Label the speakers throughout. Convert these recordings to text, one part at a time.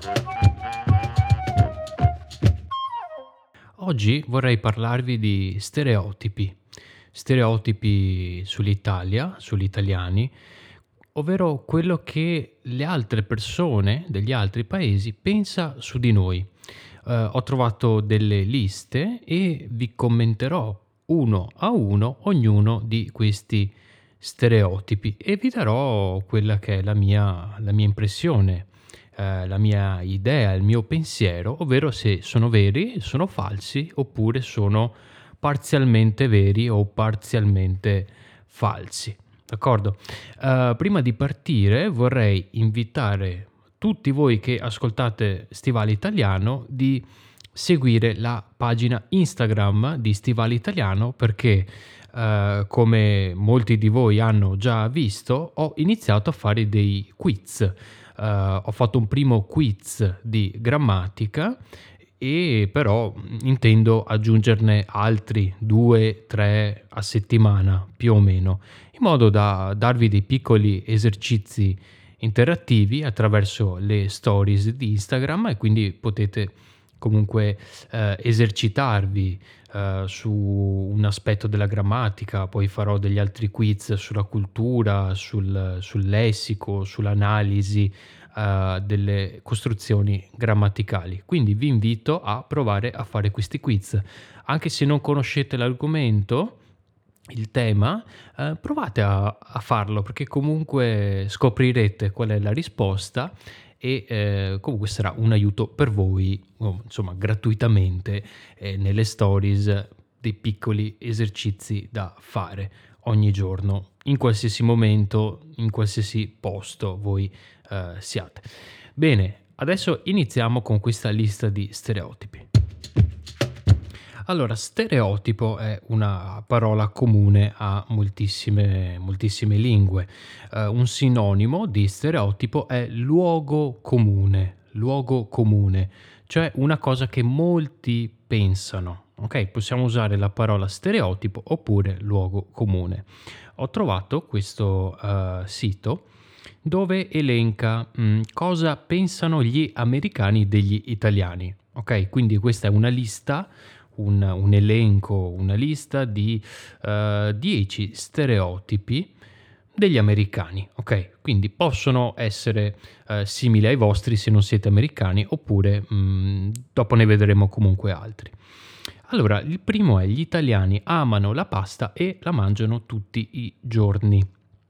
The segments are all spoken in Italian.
Speaker 1: Oggi vorrei parlarvi di stereotipi sull'Italia, sugli italiani, ovvero quello che le altre persone degli altri paesi pensa su di noi. Ho trovato delle liste e vi commenterò uno a uno ognuno di questi stereotipi e vi darò quella che è la mia impressione, la mia idea, il mio pensiero, ovvero se sono veri, sono falsi oppure sono parzialmente veri o parzialmente falsi. D'accordo? Prima di partire vorrei invitare tutti voi che ascoltate Stivale Italiano di seguire la pagina Instagram di Stivale Italiano perché come molti di voi hanno già visto, ho iniziato a fare dei quiz. Ho fatto un primo quiz di grammatica e però intendo aggiungerne altri 2-3 a settimana più o meno, in modo da darvi dei piccoli esercizi interattivi attraverso le stories di Instagram e quindi potete comunque esercitarvi su un aspetto della grammatica, poi farò degli altri quiz sulla cultura, sul lessico, sull'analisi delle costruzioni grammaticali. Quindi vi invito a provare a fare questi quiz. Anche se non conoscete l'argomento, il tema, provate a farlo perché comunque scoprirete qual è la risposta e comunque sarà un aiuto per voi, insomma gratuitamente, nelle stories dei piccoli esercizi da fare ogni giorno, in qualsiasi momento, in qualsiasi posto voi siate. Bene, adesso iniziamo con questa lista di stereotipi. Allora, stereotipo è una parola comune a moltissime lingue. Un sinonimo di stereotipo è luogo comune, cioè una cosa che molti pensano. Ok, possiamo usare la parola stereotipo oppure luogo comune. Ho trovato questo sito dove elenca cosa pensano gli americani degli italiani. Ok, quindi questa è una lista, un elenco, una lista di 10 stereotipi degli americani, ok? Quindi possono essere simili ai vostri se non siete americani, oppure dopo ne vedremo comunque altri. Allora, il primo è: gli italiani amano la pasta e la mangiano tutti i giorni.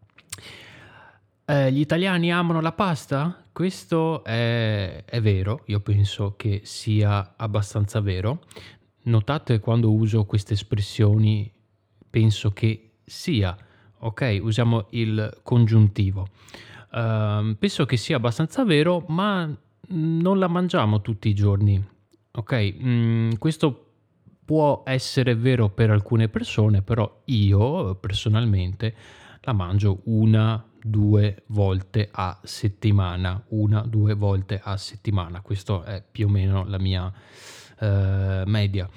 Speaker 1: Gli italiani amano la pasta? Questo è vero, io penso che sia abbastanza vero. Notate quando uso queste espressioni, penso che sia, ok? Usiamo il congiuntivo. Penso che sia abbastanza vero, ma non la mangiamo tutti i giorni, ok? Questo può essere vero per alcune persone, però io personalmente la mangio 1-2 volte a settimana. 1-2 volte a settimana. Questo è più o meno la mia media.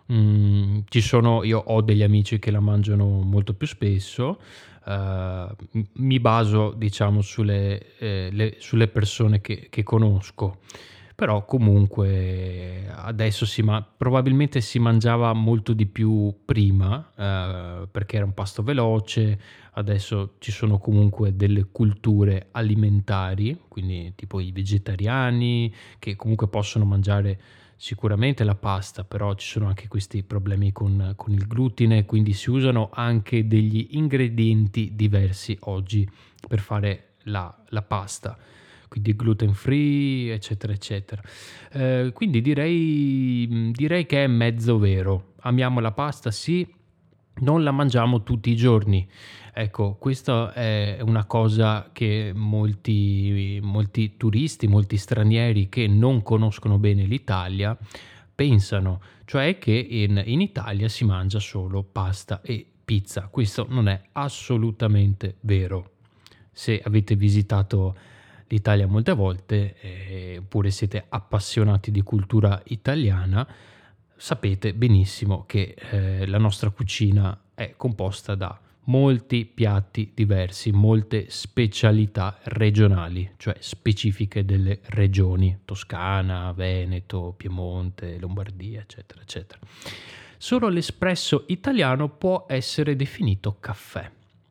Speaker 1: Io ho degli amici che la mangiano molto più spesso. Mi baso, diciamo, sulle persone che conosco. Però comunque adesso probabilmente si mangiava molto di più prima, perché era un pasto veloce. Adesso ci sono comunque delle culture alimentari, quindi tipo i vegetariani, che comunque possono mangiare sicuramente la pasta, però ci sono anche questi problemi con il glutine, quindi si usano anche degli ingredienti diversi oggi per fare la pasta, quindi gluten free, eccetera, eccetera. Quindi direi che è mezzo vero. Amiamo la pasta, sì, non la mangiamo tutti i giorni. Ecco, questa è una cosa che molti turisti, molti stranieri che non conoscono bene l'Italia pensano, cioè che in Italia si mangia solo pasta e pizza. Questo non è assolutamente vero. Se avete visitato l'Italia molte volte, oppure siete appassionati di cultura italiana, sapete benissimo che la nostra cucina è composta da molti piatti diversi, molte specialità regionali, cioè specifiche delle regioni, Toscana, Veneto, Piemonte, Lombardia, eccetera, eccetera. Solo l'espresso italiano può essere definito caffè.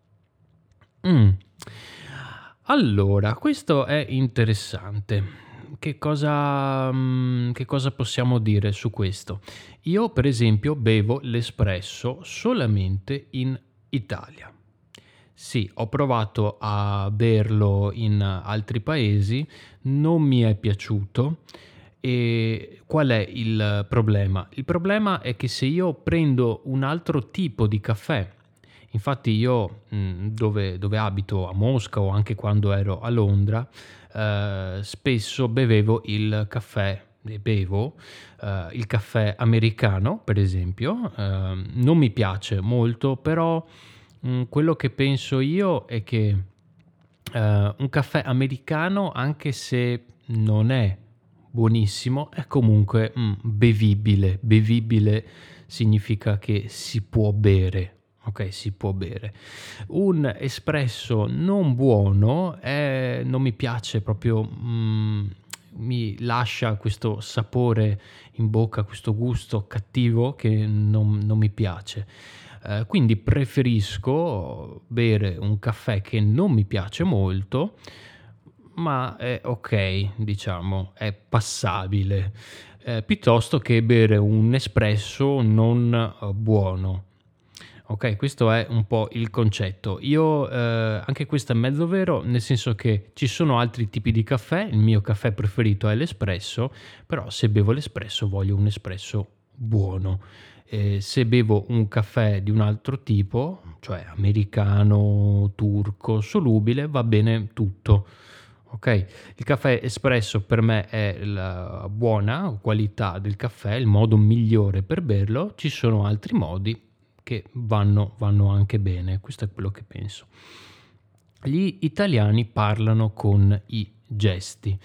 Speaker 1: Mm. Allora, questo è interessante. Che cosa possiamo dire su questo? Io, per esempio, bevo l'espresso solamente in Italia. Sì, ho provato a berlo in altri paesi, non mi è piaciuto. E qual è il problema? Il problema è che se io prendo un altro tipo di caffè, infatti io dove abito a Mosca o anche quando ero a Londra, spesso bevevo il caffè, e bevo il caffè americano, per esempio. Non mi piace molto, però quello che penso io è che un caffè americano, anche se non è buonissimo, è comunque bevibile. Bevibile significa che si può bere. Ok, si può bere. Un espresso non buono non mi piace proprio, mi lascia questo sapore in bocca, questo gusto cattivo che non mi piace. Quindi preferisco bere un caffè che non mi piace molto, ma è ok, diciamo, è passabile, piuttosto che bere un espresso non buono. Ok, questo è un po' il concetto. Io, anche questo è mezzo vero, nel senso che ci sono altri tipi di caffè, il mio caffè preferito è l'espresso, però se bevo l'espresso voglio un espresso buono. Se bevo un caffè di un altro tipo, cioè americano, turco, solubile, va bene tutto. Ok, il caffè espresso per me è la buona qualità del caffè, il modo migliore per berlo. Ci sono altri modi che vanno anche bene, questo è quello che penso. Gli italiani parlano con i gesti.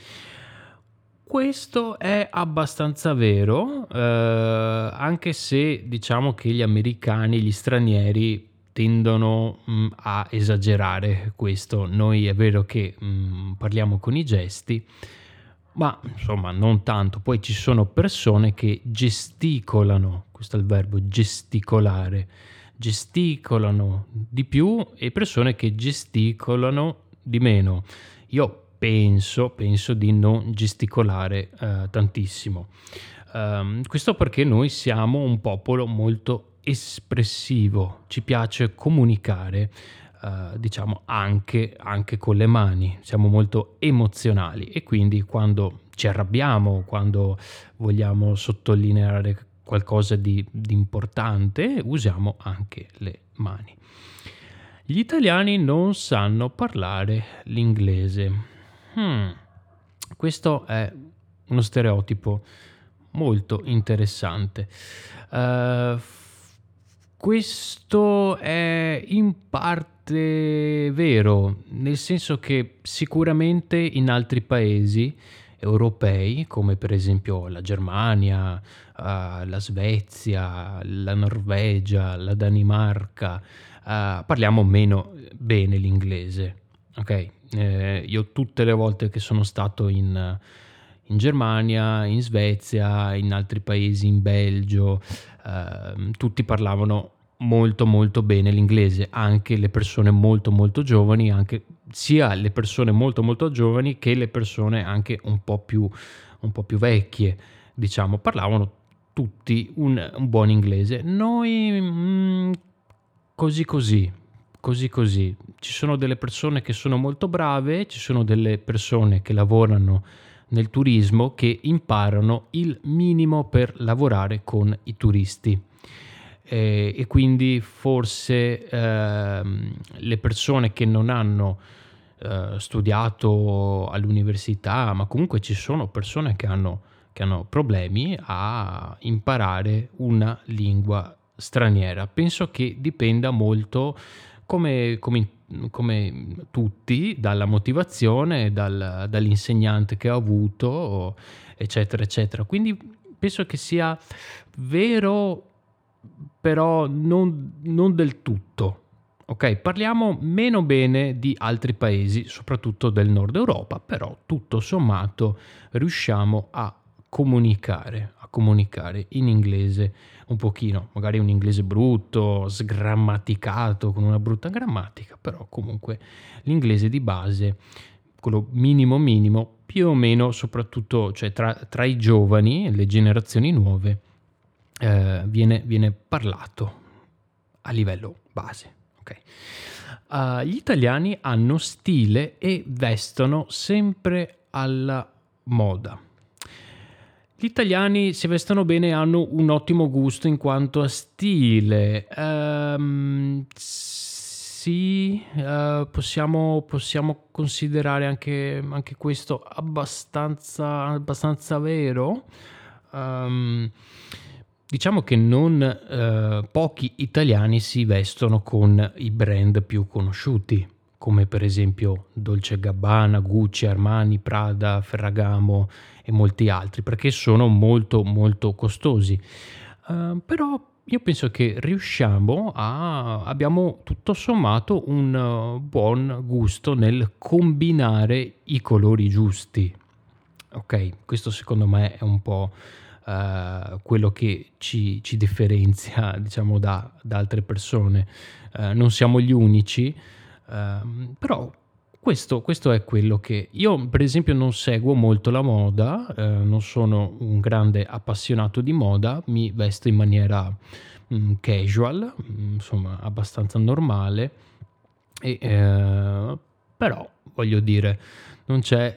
Speaker 1: Questo è abbastanza vero, anche se diciamo che gli americani, gli stranieri tendono a esagerare questo. Noi è vero che parliamo con i gesti, ma insomma non tanto. Poi ci sono persone che gesticolano, questo è il verbo gesticolare, gesticolano di più e persone che gesticolano di meno. Io penso di non gesticolare tantissimo. Questo perché noi siamo un popolo molto espressivo, ci piace comunicare, diciamo anche con le mani, siamo molto emozionali e quindi quando ci arrabbiamo, quando vogliamo sottolineare qualcosa di importante, usiamo anche le mani. Gli italiani non sanno parlare l'inglese. Questo è uno stereotipo molto interessante. Questo è in parte vero, nel senso che sicuramente in altri paesi europei, come per esempio la Germania, la Svezia, la Norvegia, la Danimarca, parliamo meno bene l'inglese. Ok? Io tutte le volte che sono stato in Germania, in Svezia, in altri paesi, in Belgio, tutti parlavano molto molto bene l'inglese, anche le persone molto molto giovani, anche sia le persone molto molto giovani che le persone anche un po' più vecchie, diciamo, parlavano tutti un buon inglese. Noi così così, così così. Ci sono delle persone che sono molto brave, ci sono delle persone che lavorano nel turismo che imparano il minimo per lavorare con i turisti. E quindi forse le persone che non hanno studiato all'università, ma comunque ci sono persone che hanno problemi a imparare una lingua straniera. Penso che dipenda molto, come tutti, dalla motivazione, dall'insegnante che ho avuto, eccetera, eccetera. Quindi penso che sia vero, però non del tutto. ok? Parliamo meno bene di altri paesi, soprattutto del nord Europa, però tutto sommato riusciamo a comunicare in inglese un pochino, magari un inglese brutto, sgrammaticato, con una brutta grammatica, però comunque l'inglese di base, quello minimo minimo, più o meno, soprattutto cioè tra i giovani e le generazioni nuove, viene parlato a livello base. Ok. Gli italiani hanno stile e vestono sempre alla moda. Gli italiani si vestono bene e hanno un ottimo gusto in quanto a stile. Sì, possiamo considerare anche questo abbastanza vero. Ehm, diciamo che non pochi italiani si vestono con i brand più conosciuti, come per esempio Dolce Gabbana, Gucci, Armani, Prada, Ferragamo e molti altri, perché sono molto molto costosi. Però io penso che abbiamo tutto sommato un buon gusto nel combinare i colori giusti. Ok, questo secondo me è un po' quello che ci differenzia, diciamo, da altre persone. Non siamo gli unici, però questo è quello che io, per esempio, non seguo molto la moda, non sono un grande appassionato di moda, mi vesto in maniera casual, insomma, abbastanza normale, e, però voglio dire, non c'è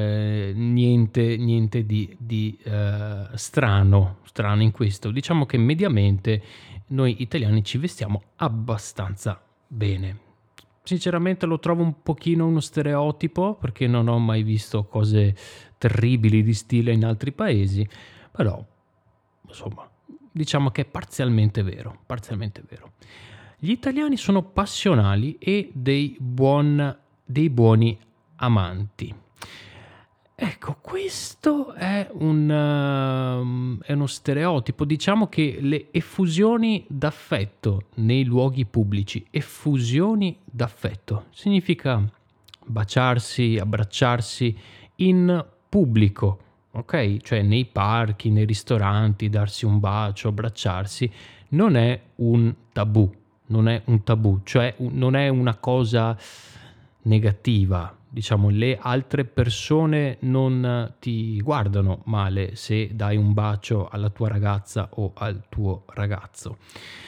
Speaker 1: niente di strano in questo. Diciamo che mediamente noi italiani ci vestiamo abbastanza bene. Sinceramente lo trovo un pochino uno stereotipo perché non ho mai visto cose terribili di stile in altri paesi, però insomma diciamo che è parzialmente vero, parzialmente vero. Gli italiani sono passionali e dei buoni amanti. Ecco, questo è è uno stereotipo. Diciamo che le effusioni d'affetto nei luoghi pubblici, effusioni d'affetto, significa baciarsi, abbracciarsi in pubblico, ok? Cioè nei parchi, nei ristoranti, darsi un bacio, abbracciarsi, non è un tabù, non è un tabù, cioè non è una cosa negativa. Diciamo, le altre persone non ti guardano male se dai un bacio alla tua ragazza o al tuo ragazzo.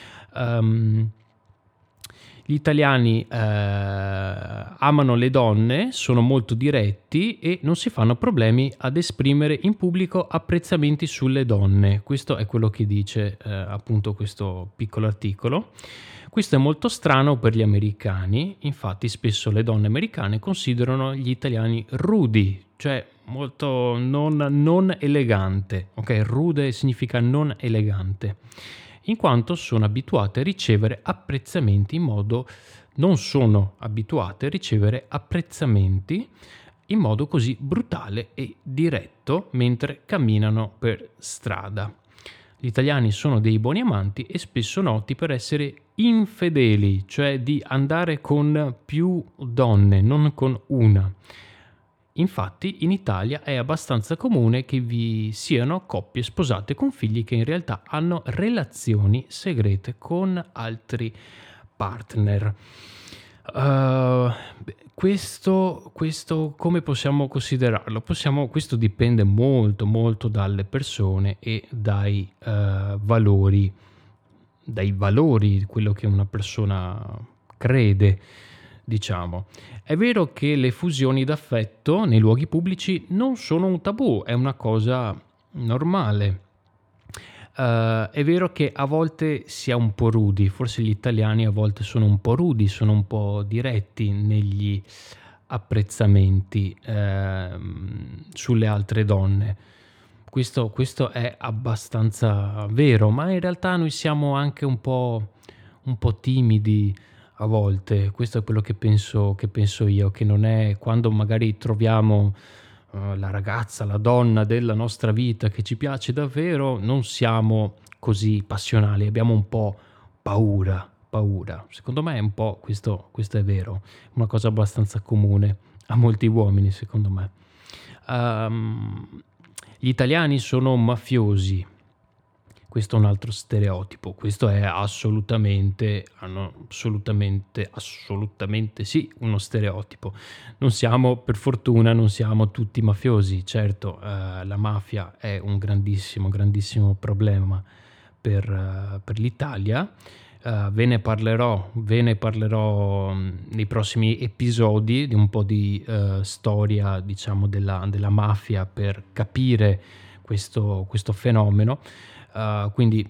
Speaker 1: Gli italiani amano le donne, sono molto diretti e non si fanno problemi ad esprimere in pubblico apprezzamenti sulle donne. Questo è quello che dice appunto questo piccolo articolo. Questo è molto strano per gli americani, infatti spesso le donne americane considerano gli italiani rudi, cioè molto non elegante. Ok, rude significa non elegante, in quanto sono abituate a ricevere apprezzamenti non sono abituate a ricevere apprezzamenti in modo così brutale e diretto mentre camminano per strada. Gli italiani sono dei buoni amanti e spesso noti per essere infedeli, cioè di andare con più donne, non con una. Infatti in Italia è abbastanza comune che vi siano coppie sposate con figli che in realtà hanno relazioni segrete con altri partner. Questo come possiamo considerarlo? Questo dipende molto molto dalle persone e dai valori, di quello che una persona crede, diciamo. È vero che le fusioni d'affetto nei luoghi pubblici non sono un tabù, è una cosa normale. È vero che a volte si è un po' rudi, forse gli italiani a volte sono un po' rudi, sono un po' diretti negli apprezzamenti sulle altre donne. Questo è abbastanza vero, ma in realtà noi siamo anche un po' timidi a volte. Questo è quello che penso io, che non è quando magari troviamo la ragazza, la donna della nostra vita che ci piace davvero, non siamo così passionali, abbiamo un po' paura. Secondo me è un po' questo è vero, una cosa abbastanza comune a molti uomini, secondo me. Gli italiani sono mafiosi. Questo è un altro stereotipo, questo è assolutamente sì, uno stereotipo. Per fortuna non siamo tutti mafiosi, certo, la mafia è un grandissimo problema per l'Italia. Ve ne parlerò nei prossimi episodi di un po' di storia, diciamo, della mafia per capire questo fenomeno. Quindi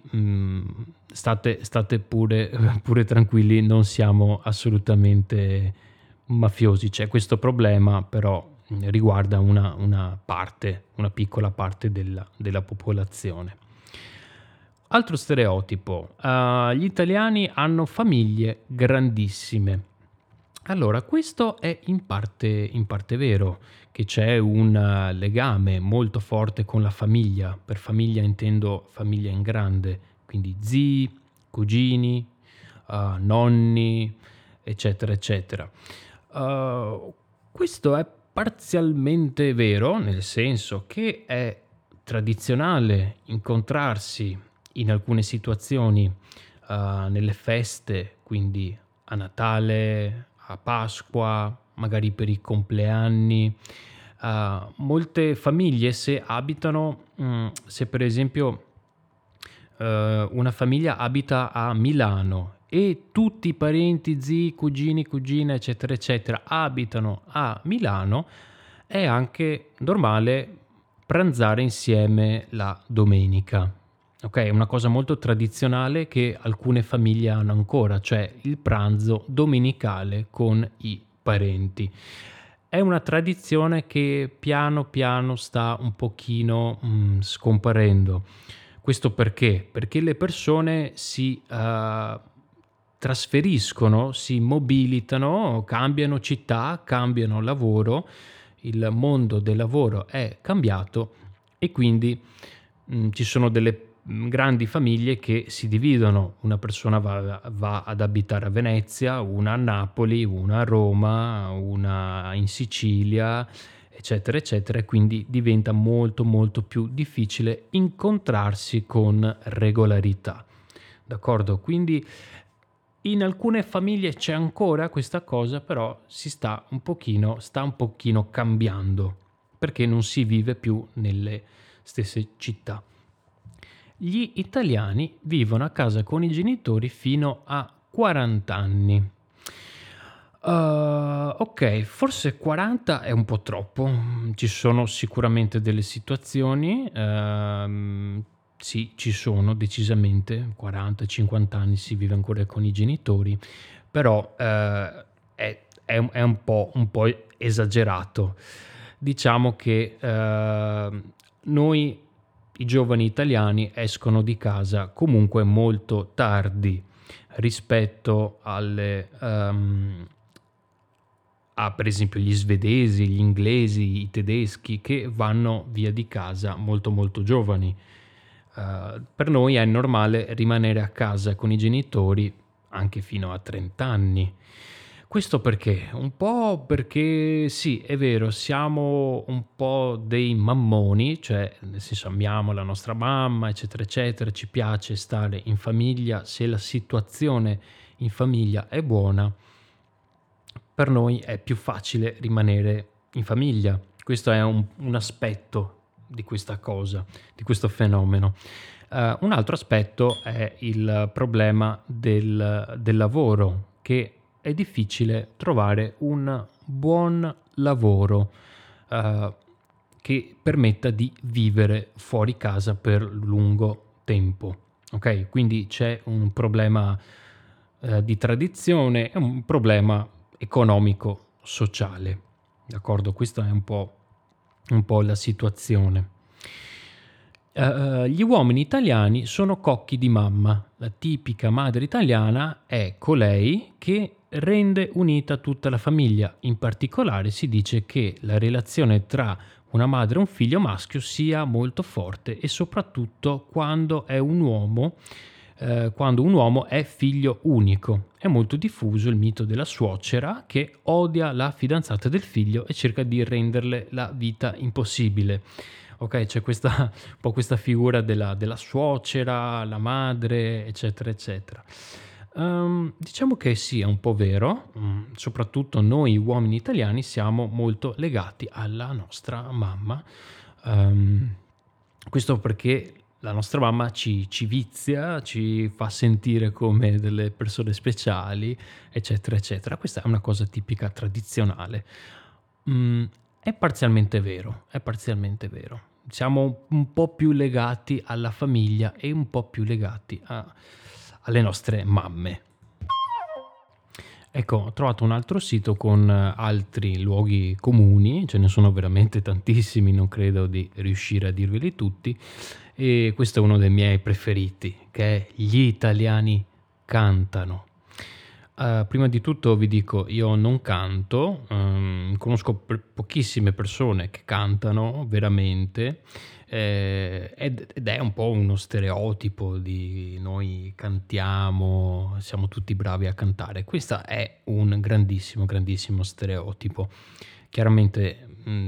Speaker 1: state pure tranquilli, non siamo assolutamente mafiosi. C'è questo problema, però riguarda una piccola parte della popolazione. Altro stereotipo, gli italiani hanno famiglie grandissime. Allora, questo è in parte vero, che c'è un legame molto forte con la famiglia. Per famiglia intendo famiglia in grande, quindi zii, cugini, nonni, eccetera, eccetera. Questo è parzialmente vero, nel senso che è tradizionale incontrarsi in alcune situazioni, nelle feste, quindi a Natale, a Pasqua, magari per i compleanni. Molte famiglie se per esempio una famiglia abita a Milano e tutti i parenti, zii, cugini, cugine, eccetera, eccetera, abitano a Milano, è anche normale pranzare insieme la domenica. Ok, è una cosa molto tradizionale che alcune famiglie hanno ancora, cioè il pranzo domenicale con i parenti. È una tradizione che piano piano sta un pochino scomparendo. Questo perché? Perché le persone si trasferiscono, si mobilitano, cambiano città, cambiano lavoro, il mondo del lavoro è cambiato e quindi ci sono delle grandi famiglie che si dividono. Una persona va ad abitare a Venezia, una a Napoli, una a Roma, una in Sicilia, eccetera, eccetera, e quindi diventa molto molto più difficile incontrarsi con regolarità. D'accordo? Quindi in alcune famiglie c'è ancora questa cosa, però sta un pochino cambiando, perché non si vive più nelle stesse città. Gli italiani vivono a casa con i genitori fino a 40 anni. Ok, forse 40 è un po' troppo. Ci sono sicuramente delle situazioni, sì, ci sono decisamente, 40-50 anni si vive ancora con i genitori, però è un po' esagerato. Diciamo che noi, i giovani italiani, escono di casa comunque molto tardi rispetto a per esempio gli svedesi, gli inglesi, i tedeschi, che vanno via di casa molto molto giovani. Per noi è normale rimanere a casa con i genitori anche fino a 30 anni. Questo perché? Un po' perché sì, è vero, siamo un po' dei mammoni, cioè nel senso amiamo la nostra mamma, eccetera, eccetera, ci piace stare in famiglia, se la situazione in famiglia è buona, per noi è più facile rimanere in famiglia. Questo è un aspetto di questa cosa, di questo fenomeno. Un altro aspetto è il problema del lavoro, che è difficile trovare un buon lavoro che permetta di vivere fuori casa per lungo tempo. Ok, quindi c'è un problema di tradizione e un problema economico-sociale. D'accordo? Questa è un po' la situazione. Gli uomini italiani sono cocchi di mamma. La tipica madre italiana è colei che rende unita tutta la famiglia. In particolare si dice che la relazione tra una madre e un figlio maschio sia molto forte, e soprattutto quando è un uomo quando un uomo è figlio unico. È molto diffuso il mito della suocera che odia la fidanzata del figlio e cerca di renderle la vita impossibile. Ok, c'è un po' questa figura della suocera, la madre, eccetera, eccetera. Diciamo che sì, è un po' vero, soprattutto noi uomini italiani siamo molto legati alla nostra mamma. Ehm, Questo perché la nostra mamma ci vizia, ci fa sentire come delle persone speciali, eccetera, eccetera. Questa è una cosa tipica tradizionale. Mm, è parzialmente vero, è parzialmente vero. Siamo un po' più legati alla famiglia e un po' più legati alle nostre mamme. Ecco, ho trovato un altro sito con altri luoghi comuni, ce ne sono veramente tantissimi, non credo di riuscire a dirveli tutti, e questo è uno dei miei preferiti, che è gli italiani cantano. Prima di tutto vi dico, io non canto, conosco pochissime persone che cantano veramente, ed è un po' uno stereotipo di noi cantiamo, siamo tutti bravi a cantare. Questo è un grandissimo, grandissimo stereotipo. Chiaramente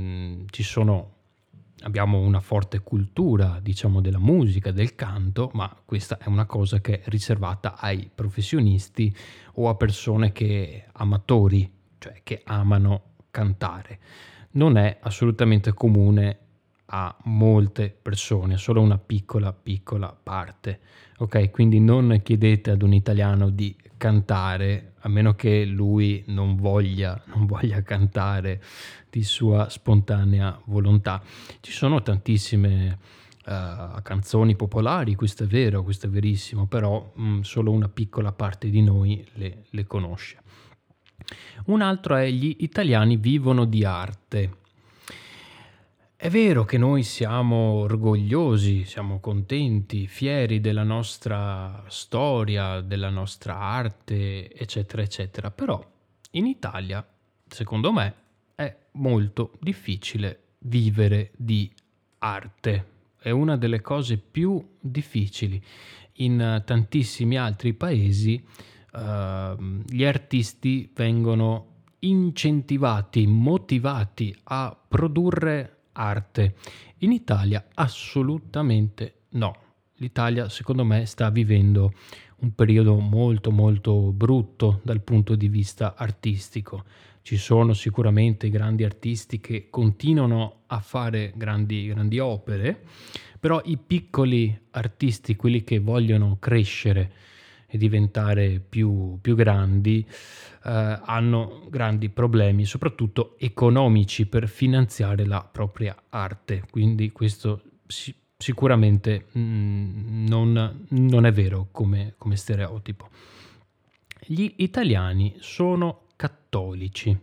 Speaker 1: abbiamo una forte cultura, diciamo, della musica, del canto, ma questa è una cosa che è riservata ai professionisti o a persone amatori, cioè che amano cantare. Non è assolutamente comune a molte persone, solo una piccola piccola parte. Ok, quindi non chiedete ad un italiano di cantare a meno che lui non voglia cantare di sua spontanea volontà. Ci sono tantissime canzoni popolari, questo è vero, questo è verissimo, però solo una piccola parte di noi le conosce. Un altro è: gli italiani vivono di arte. È vero che noi siamo orgogliosi, siamo contenti, fieri della nostra storia, della nostra arte, eccetera, eccetera, però in Italia, secondo me, è molto difficile vivere di arte. È una delle cose più difficili. In tantissimi altri paesi gli artisti vengono incentivati, motivati a produrre arte. In Italia assolutamente no. L'Italia, secondo me, sta vivendo un periodo molto molto brutto dal punto di vista artistico. Ci sono sicuramente grandi artisti che continuano a fare grandi, grandi opere, però i piccoli artisti, quelli che vogliono crescere e diventare più grandi, hanno grandi problemi, soprattutto economici, per finanziare la propria arte. Quindi questo sicuramente non è vero come stereotipo. Gli italiani sono cattolici.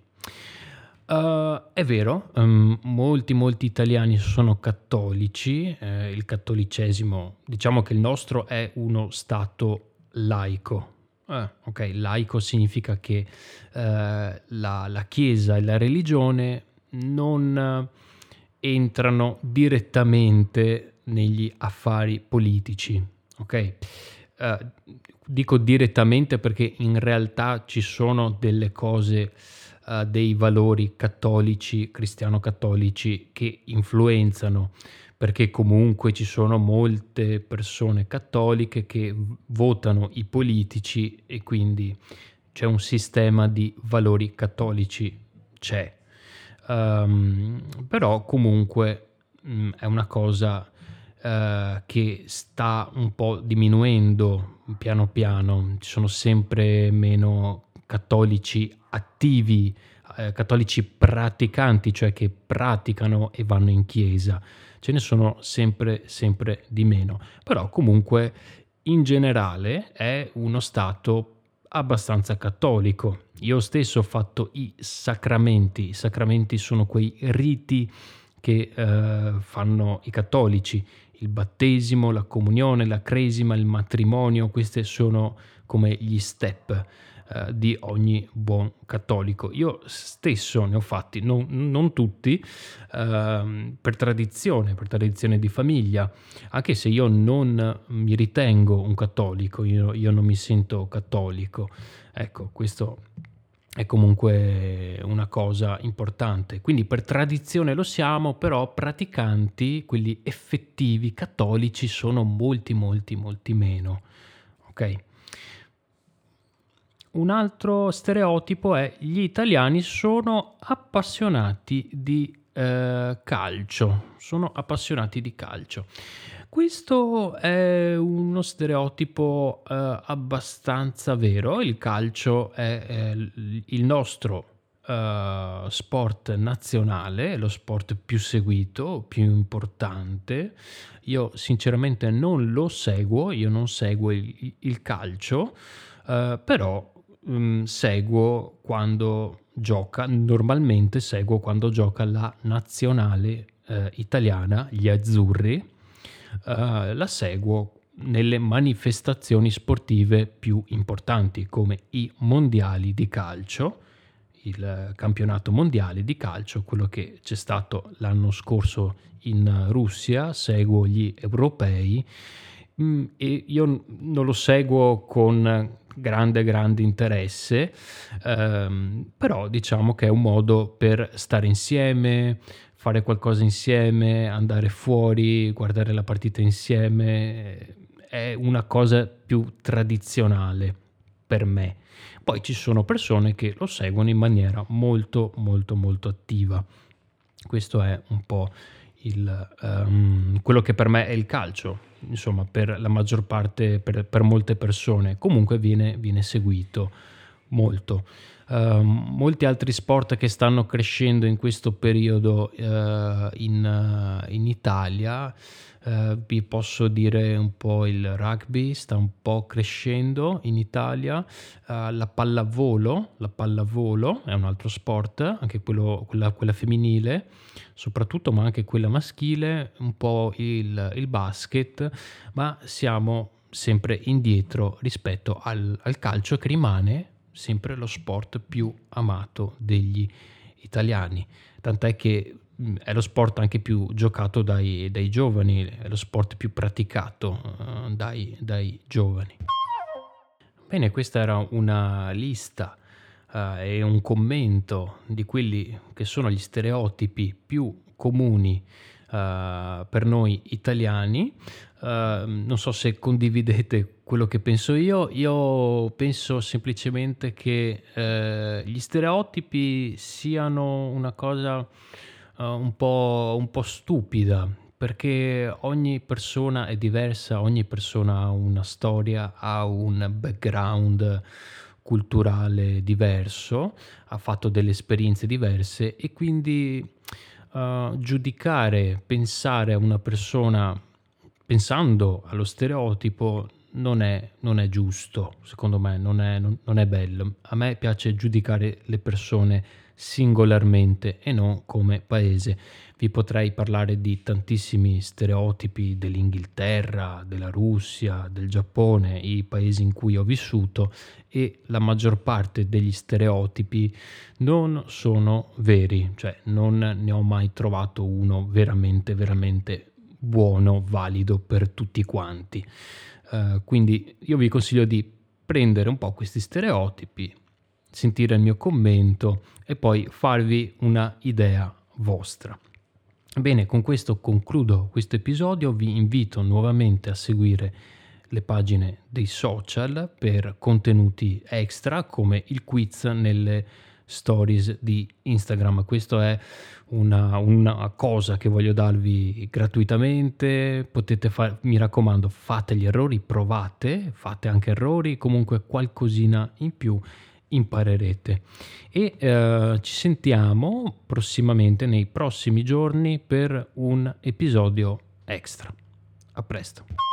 Speaker 1: È vero, molti italiani sono cattolici, il cattolicesimo, diciamo che il nostro è uno stato laico. Ok, laico significa che la Chiesa e la religione non entrano direttamente negli affari politici, ok? Dico direttamente perché in realtà ci sono delle cose, dei valori cattolici, cristiano-cattolici, che influenzano, perché comunque ci sono molte persone cattoliche che votano i politici e quindi c'è un sistema di valori cattolici, c'è. Però comunque è una cosa che sta un po' diminuendo piano piano. Ci sono sempre meno cattolici attivi, cattolici praticanti, cioè che praticano e vanno in chiesa. Ce ne sono sempre di meno, però comunque in generale è uno stato abbastanza cattolico. Io stesso ho fatto i sacramenti. I sacramenti sono quei riti che fanno i cattolici: il battesimo, la comunione, la cresima, il matrimonio. Queste sono come gli step. di ogni buon cattolico. Io stesso ne ho fatti, non tutti, per tradizione di famiglia, anche se io non mi ritengo un cattolico, io non mi sento cattolico. Ecco, questo è comunque una cosa importante. Quindi per tradizione lo siamo, però praticanti, quelli effettivi cattolici, sono molti, molti, molti meno. Ok? Un altro stereotipo è: gli italiani sono appassionati di calcio. Sono appassionati di calcio. Questo è uno stereotipo abbastanza vero. Il calcio è il nostro sport nazionale, è lo sport più seguito, più importante. Io sinceramente non lo seguo, io non seguo il calcio, però seguo quando gioca, normalmente seguo quando gioca la nazionale italiana, gli azzurri. La seguo nelle manifestazioni sportive più importanti, come i mondiali di calcio, il campionato mondiale di calcio, quello che c'è stato l'anno scorso in Russia. Seguo gli europei, e io non lo seguo con grande interesse, però diciamo che è un modo per stare insieme, fare qualcosa insieme, andare fuori, guardare la partita insieme. È una cosa più tradizionale per me. Poi ci sono persone che lo seguono in maniera molto molto molto attiva. Questo è un po' quello che per me è il calcio, insomma, per la maggior parte, per molte persone. Comunque viene seguito molto. Molti altri sport che stanno crescendo in questo periodo in Italia, vi posso dire un po' il rugby sta un po' crescendo in Italia, la pallavolo è un altro sport, anche quella femminile soprattutto, ma anche quella maschile, un po' il basket, ma siamo sempre indietro rispetto al calcio, che rimane sempre lo sport più amato degli italiani, tant'è che è lo sport anche più giocato dai giovani, è lo sport più praticato dai giovani. Bene, questa era una lista e un commento di quelli che sono gli stereotipi più comuni per noi italiani. Non so se condividete quello che penso io penso semplicemente che gli stereotipi siano una cosa un po' stupida, perché ogni persona è diversa, ogni persona ha una storia, ha un background culturale diverso, ha fatto delle esperienze diverse, e quindi giudicare, pensare a una persona pensando allo stereotipo non è giusto, secondo me, non è bello. A me piace giudicare le persone singolarmente e non come paese. Vi potrei parlare di tantissimi stereotipi dell'Inghilterra, della Russia, del Giappone, i paesi in cui ho vissuto, e la maggior parte degli stereotipi non sono veri, cioè non ne ho mai trovato uno veramente buono, valido per tutti quanti. Quindi io vi consiglio di prendere un po' questi stereotipi, sentire il mio commento e poi farvi una idea vostra. Bene, con questo concludo questo episodio. Vi invito nuovamente a seguire le pagine dei social per contenuti extra, come il quiz nelle stories di Instagram. Questo è una cosa che voglio darvi gratuitamente. Potete mi raccomando, fate gli errori, provate, fate anche errori, comunque qualcosina in più imparerete. E ci sentiamo prossimamente, nei prossimi giorni, per un episodio extra. A presto.